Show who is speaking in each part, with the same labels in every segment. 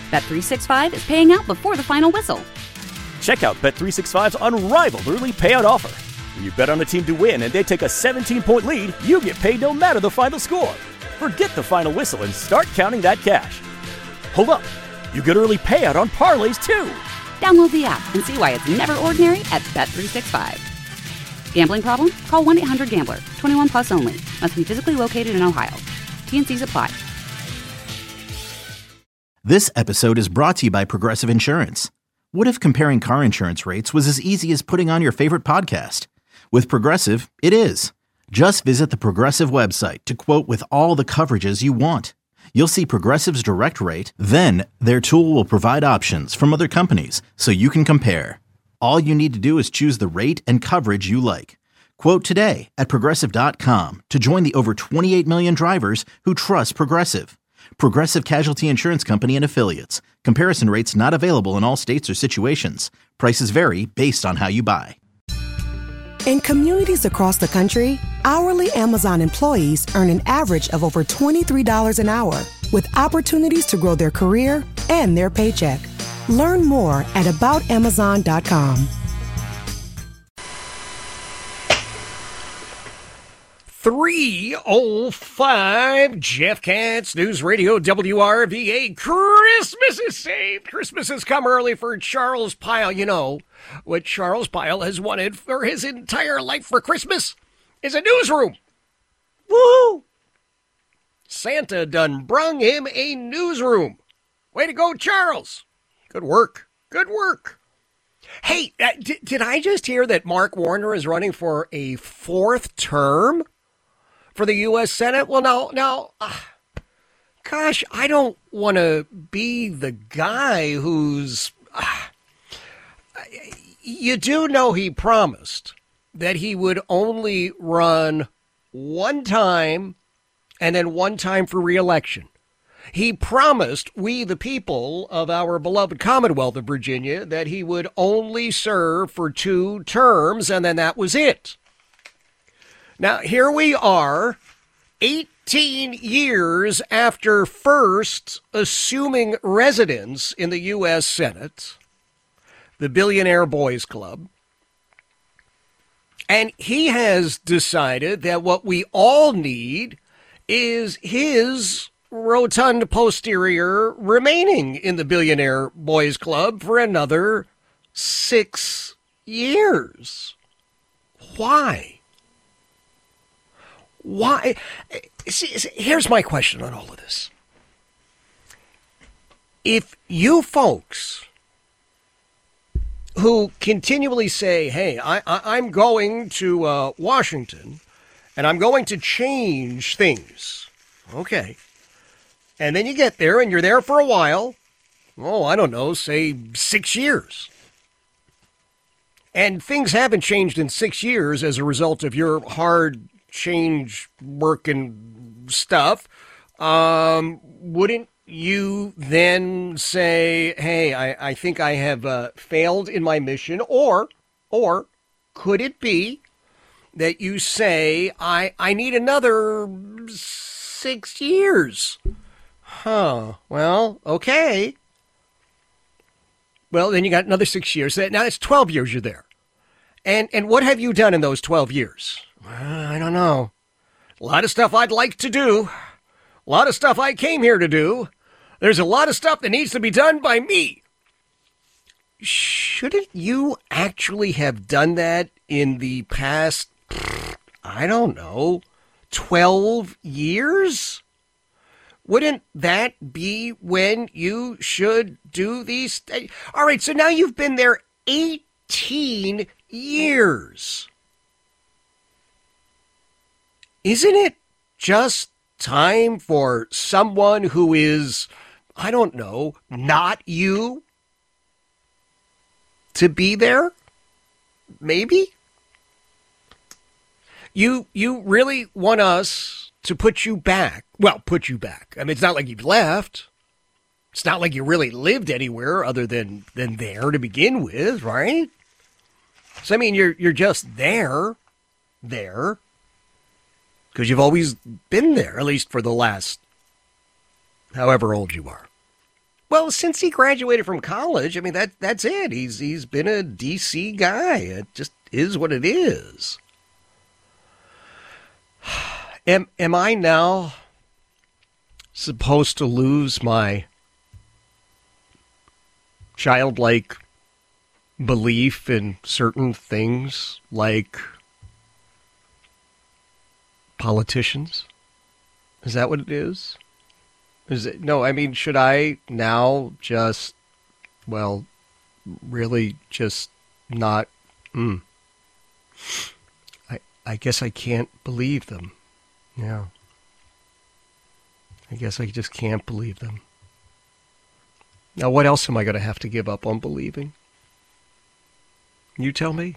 Speaker 1: Bet365 is paying out before the final whistle.
Speaker 2: Check out Bet365's unrivaled early payout offer. When you bet on a team to win and they take a 17-point lead, you get paid no matter the final score. Forget the final whistle and start counting that cash. Hold up. You get early payout on parlays, too.
Speaker 1: Download the app and see why it's never ordinary at Bet365. Gambling problem? Call 1-800-GAMBLER. 21 plus only. Must be physically located in Ohio. T&Cs apply.
Speaker 3: This episode is brought to you by Progressive Insurance. What if comparing car insurance rates was as easy as putting on your favorite podcast? With Progressive, it is. Just visit the Progressive website to quote with all the coverages you want. You'll see Progressive's direct rate, then their tool will provide options from other companies so you can compare. All you need to do is choose the rate and coverage you like. Quote today at Progressive.com to join the over 28 million drivers who trust Progressive. Progressive Casualty Insurance Company and Affiliates. Comparison rates not available in all states or situations. Prices vary based on how you buy.
Speaker 4: In communities across the country, hourly Amazon employees earn an average of over $23 an hour, with opportunities to grow their career and their paycheck. Learn more at aboutamazon.com.
Speaker 5: 3:05, Jeff Katz, News Radio WRVA. Christmas is saved. Christmas has come early for Charles Pyle. You know what Charles Pyle has wanted for his entire life for Christmas is a newsroom. Woo! Santa done brung him a newsroom. Way to go, Charles. Good work. Good work. Hey, did I just hear that Mark Warner is running for a fourth term for the U.S. Senate? Well, now, gosh, I don't want to be the guy who's... you do know he promised that he would only run one time and then one time for re-election. He promised we, the people of our beloved Commonwealth of Virginia, that he would only serve for 2 terms, and then that was it. Now, here we are, 18 years after first assuming residence in the U.S. Senate, the Billionaire Boys Club, and he has decided that what we all need is his rotund posterior remaining in the Billionaire Boys Club for another 6 years. Why? Why? See, here's my question on all of this. If you folks who continually say, hey, I'm going to Washington and I'm going to change things. Okay. And then you get there and you're there for a while. Oh, I don't know, say 6 years. And things haven't changed in 6 years as a result of your hard change work and stuff. Wouldn't you then say, hey, I think I have failed in my mission? Or could it be that you say, I need another 6 years? Huh. Well, okay. Well, then you got another 6 years. Now it's 12 years you're there. And what have you done in those 12 years? I don't know. A lot of stuff I'd like to do. A lot of stuff I came here to do. There's a lot of stuff that needs to be done by me. Shouldn't you actually have done that in the past, I don't know, 12 years? Wouldn't that be when you should do these? All right, so now you've been there 18 years. Isn't it just time for someone who is, I don't know, not you to be there? Maybe? You really want us to put you back? Well, put you back. I mean, it's not like you've left. It's not like you really lived anywhere other than there to begin with, right? So, I mean, you're just there, because you've always been there, at least for the last however old you are. Well, since he graduated from college, I mean, that's it. He's been a D.C. guy. It just is what it is. Am I now supposed to lose my childlike belief in certain things like politicians? Is that what it is? Is it? No, I mean, should I now just, well, really just not? I guess I can't believe them. Yeah. I guess I just can't believe them. Now, what else am I going to have to give up on believing? You tell me.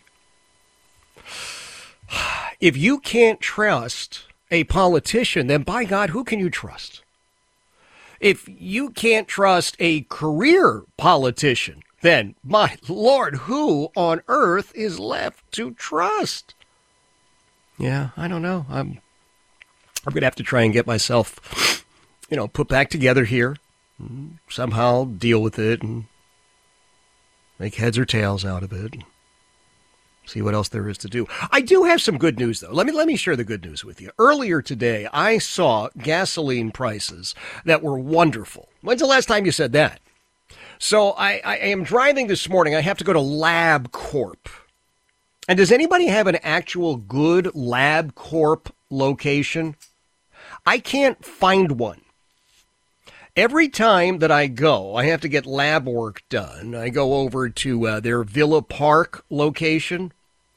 Speaker 5: If you can't trust a politician, then by God, who can you trust? If you can't trust a career politician, then, my Lord, who on earth is left to trust? Yeah, I don't know. I'm going to have to try and get myself, put back together here, somehow deal with it and make heads or tails out of it. See what else there is to do. I do have some good news, though. Let me share the good news with you. Earlier today, I saw gasoline prices that were wonderful. When's the last time you said that? So I am driving this morning. I have to go to LabCorp. And does anybody have an actual good LabCorp location? I can't find one. Every time that I go, I have to get lab work done. I go over to their Villa Park location.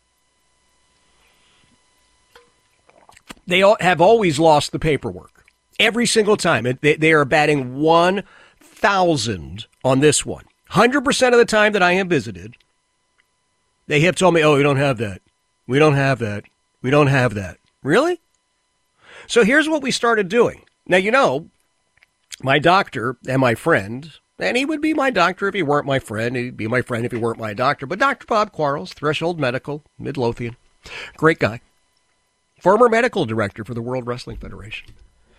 Speaker 5: They have always lost the paperwork. Every single time. They are batting 1,000 on this one. 100% of the time that I have visited, they have told me, oh, we don't have that. We don't have that. We don't have that. Really? So here's what we started doing. Now, my doctor and my friend, and he would be my doctor if he weren't my friend. He'd be my friend if he weren't my doctor. But Dr. Bob Quarles, Threshold Medical, Midlothian, great guy. Former medical director for the World Wrestling Federation.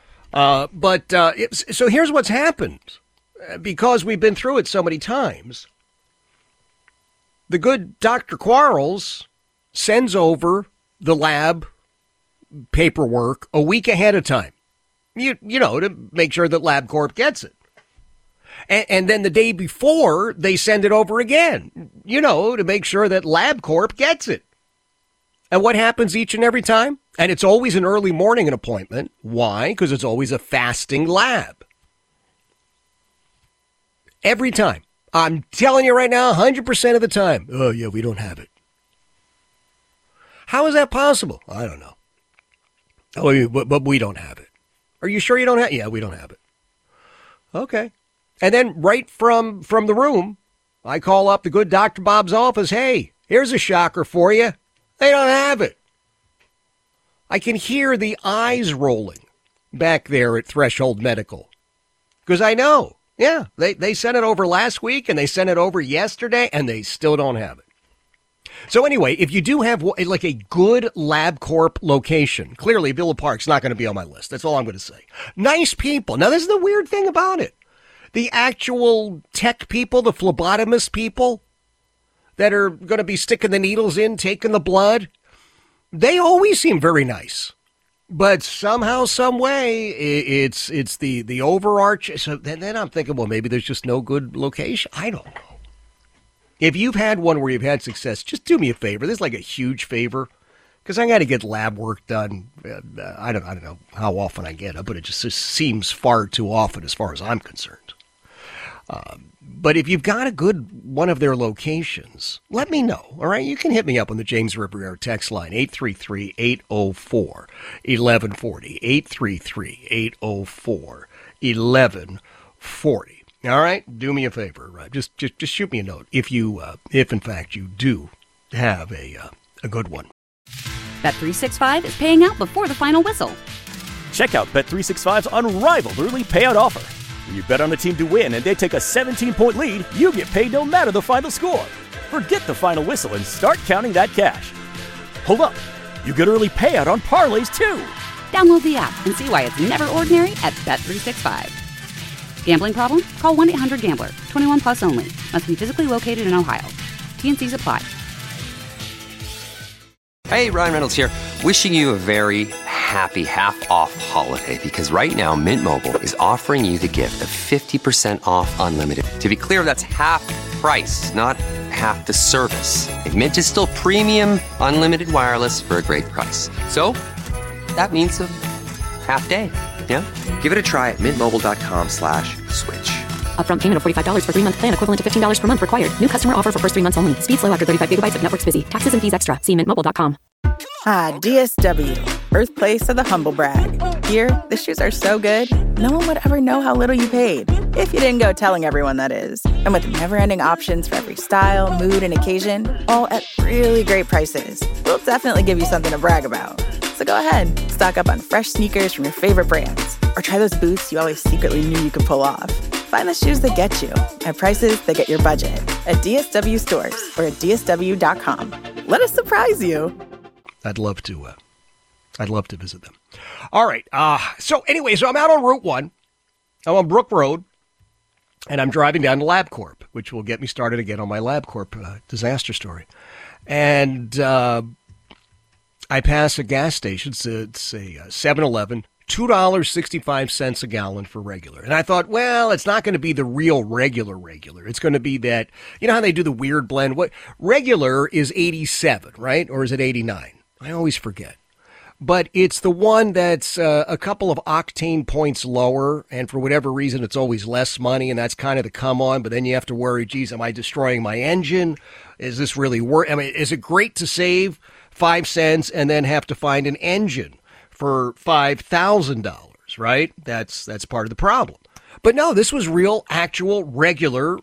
Speaker 5: So here's what's happened. Because we've been through it so many times, the good Dr. Quarles sends over the lab paperwork a week ahead of time. To make sure that LabCorp gets it. And then the day before, they send it over again, to make sure that LabCorp gets it. And what happens each and every time? And it's always an early morning appointment. Why? Because it's always a fasting lab. Every time. I'm telling you right now, 100% of the time. Oh, yeah, we don't have it. How is that possible? I don't know. Oh, but we don't have it. Are you sure you don't have it? Yeah, we don't have it. Okay. And then right from the room, I call up the good Dr. Bob's office. Hey, here's a shocker for you. They don't have it. I can hear the eyes rolling back there at Threshold Medical. Because I know. Yeah, they sent it over last week and they sent it over yesterday and they still don't have it. So anyway, if you do have like a good LabCorp location, clearly Villa Park's not going to be on my list. That's all I'm going to say. Nice people. Now, this is the weird thing about it. The actual tech people, the phlebotomist people that are going to be sticking the needles in, taking the blood, they always seem very nice. But somehow, some way, it's the overarch. So then I'm thinking, well, maybe there's just no good location. I don't know. If you've had one where you've had success, just do me a favor. This is like a huge favor because I got to get lab work done. I don't know how often I get it, but it just seems far too often as far as I'm concerned. But if you've got a good one of their locations, let me know. All right, you can hit me up on the James River Air text line 833-804-1140. 833-804-1140. All right, do me a favor. Just shoot me a note if in fact you do have a good one.
Speaker 1: Bet365 is paying out before the final whistle.
Speaker 2: Check out Bet365's unrivaled early payout offer. When you bet on a team to win and they take a 17-point lead, you get paid no matter the final score. Forget the final whistle and start counting that cash. Hold up, you get early payout on parlays too.
Speaker 1: Download the app and see why it's never ordinary at Bet365. Gambling problem? Call 1-800-GAMBLER. 21 plus only. Must be physically located in Ohio. T&Cs apply.
Speaker 6: Hey, Ryan Reynolds here. Wishing you a very happy half-off holiday because right now Mint Mobile is offering you the gift of 50% off unlimited. To be clear, that's half price, not half the service. Like, Mint is still premium unlimited wireless for a great price. So that means a half day. Yeah? Give it a try at mintmobile.com/switch.
Speaker 7: Upfront payment of $45 for 3-month plan equivalent to $15 per month required. New customer offer for first 3 months only. Speed slow after 35 gigabytes if network's busy. Taxes and fees extra. See mintmobile.com.
Speaker 8: DSW, birthplace of the humble brag. Here, the shoes are so good, no one would ever know how little you paid. If you didn't go telling everyone, that is. And with never-ending options for every style, mood, and occasion, all at really great prices, we'll definitely give you something to brag about. So go ahead, stock up on fresh sneakers from your favorite brands, or try those boots you always secretly knew you could pull off. Find the shoes that get you at prices that get your budget at DSW stores or at DSW.com. Let us surprise you.
Speaker 5: I'd love to visit them. All right. So I'm out on Route 1. I'm on Brook Road, and I'm driving down to LabCorp, which will get me started again on my LabCorp disaster story. And I pass a gas station. It's a 7-Eleven, $2.65 a gallon for regular. And I thought, well, it's not going to be the real regular. It's going to be that, you know how they do the weird blend? What regular is 87, right? Or is it 89? I always forget. But it's the one that's a couple of octane points lower, and for whatever reason, it's always less money, and that's kind of the come on. But then you have to worry, geez, am I destroying my engine? Is this really worth? I mean, is it great to save 5 cents and then have to find an engine for $5,000, right? That's part of the problem. But no, this was real, actual, regular,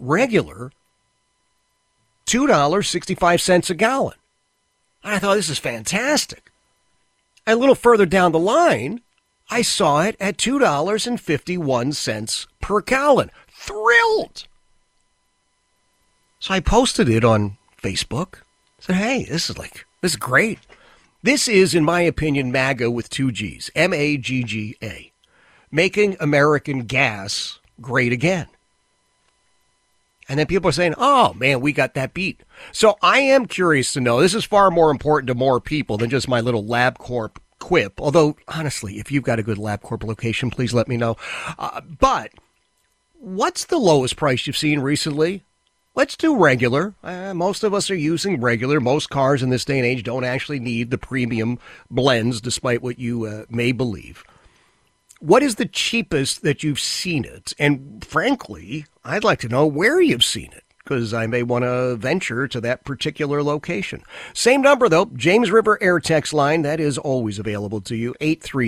Speaker 5: $2.65 a gallon. I thought, this is fantastic. A little further down the line, I saw it at $2.51 per gallon. Thrilled. So I posted it on Facebook. Said, hey, this is great. This is, in my opinion, MAGA with 2 G's. MAGGA. Making American gas great again. And then people are saying, oh, man, we got that beat. So I am curious to know, this is far more important to more people than just my little LabCorp quip. Although, honestly, if you've got a good LabCorp location, please let me know. But what's the lowest price you've seen recently? Let's do regular. Most of us are using regular. Most cars in this day and age don't actually need the premium blends, despite what you may believe. What is the cheapest that you've seen it? And frankly, I'd like to know where you've seen it, because I may want to venture to that particular location. Same number, though, James River Air Text line. That is always available to you,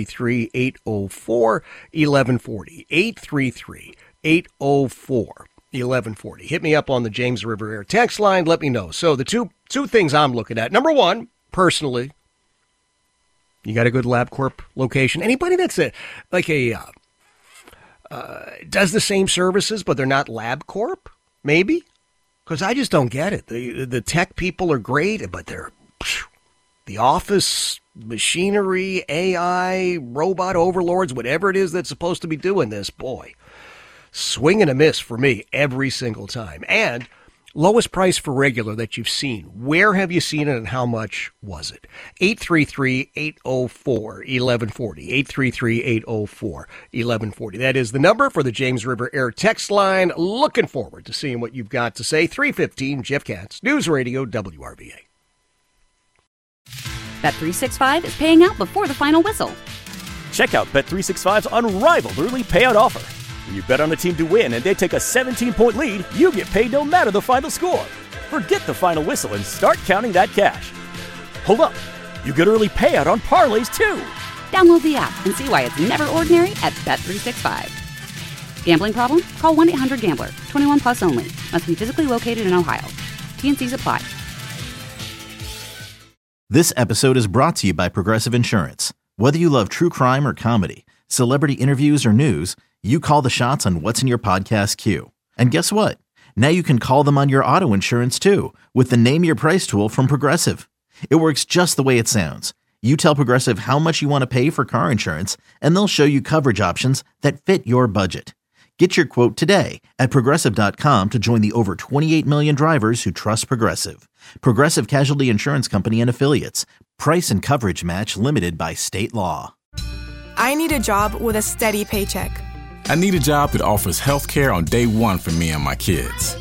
Speaker 5: 833-804-1140. 833-804-1140. Hit me up on the James River Air Text line. Let me know. So the two things I'm looking at. Number one, personally, you got a good LabCorp location? Anybody that's does the same services, but they're not LabCorp? Maybe? Because I just don't get it. The tech people are great, but the office machinery, AI, robot overlords, whatever it is that's supposed to be doing this, boy, swing and a miss for me every single time. And lowest price for regular that you've seen. Where have you seen it and how much was it? 833-804-1140. 833-804-1140. That is the number for the James River Air Text line. Looking forward to seeing what you've got to say. 3:15, Jeff Katz, News Radio WRVA.
Speaker 1: Bet365 is paying out before the final whistle.
Speaker 2: Check out Bet365's unrivaled early payout offer. When you bet on a team to win and they take a 17-point lead, you get paid no matter the final score. Forget the final whistle and start counting that cash. Hold up. You get early payout on parlays, too.
Speaker 1: Download the app and see why it's never ordinary at Bet365. Gambling problem? Call 1-800-GAMBLER. 21 plus only. Must be physically located in Ohio. T&Cs apply.
Speaker 3: This episode is brought to you by Progressive Insurance. Whether you love true crime or comedy, celebrity interviews or news, you call the shots on what's in your podcast queue. And guess what? Now you can call them on your auto insurance too with the Name Your Price tool from Progressive. It works just the way it sounds. You tell Progressive how much you want to pay for car insurance, and they'll show you coverage options that fit your budget. Get your quote today at Progressive.com to join the over 28 million drivers who trust Progressive. Progressive Casualty Insurance Company and Affiliates. Price and coverage match limited by state law.
Speaker 9: I need a job with a steady paycheck.
Speaker 10: I need a job that offers health care on day one for me and my kids.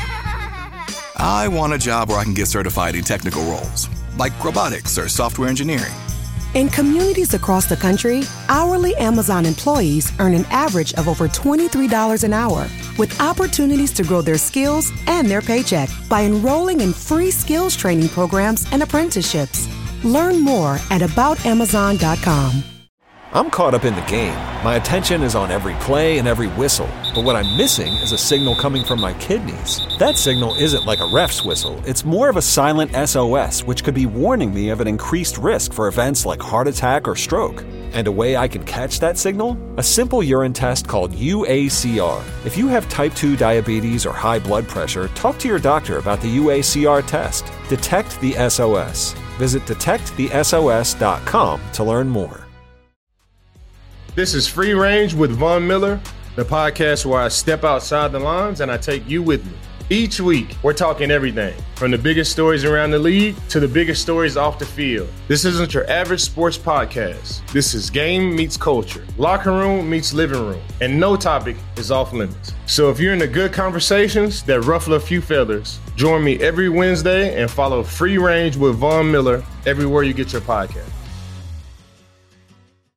Speaker 11: I want a job where I can get certified in technical roles, like robotics or software engineering.
Speaker 4: In communities across the country, hourly Amazon employees earn an average of over $23 an hour, with opportunities to grow their skills and their paycheck by enrolling in free skills training programs and apprenticeships. Learn more at aboutamazon.com.
Speaker 12: I'm caught up in the game. My attention is on every play and every whistle. But what I'm missing is a signal coming from my kidneys. That signal isn't like a ref's whistle. It's more of a silent SOS, which could be warning me of an increased risk for events like heart attack or stroke. And a way I can catch that signal? A simple urine test called UACR. If you have type 2 diabetes or high blood pressure, talk to your doctor about the UACR test. Detect the SOS. Visit detectthesos.com to learn more.
Speaker 13: This is Free Range with Von Miller, the podcast where I step outside the lines and I take you with me. Each week, we're talking everything, from the biggest stories around the league to the biggest stories off the field. This isn't your average sports podcast. This is game meets culture, locker room meets living room, and no topic is off limits. So if you're into good conversations that ruffle a few feathers, join me every Wednesday and follow Free Range with Von Miller everywhere you get your podcast.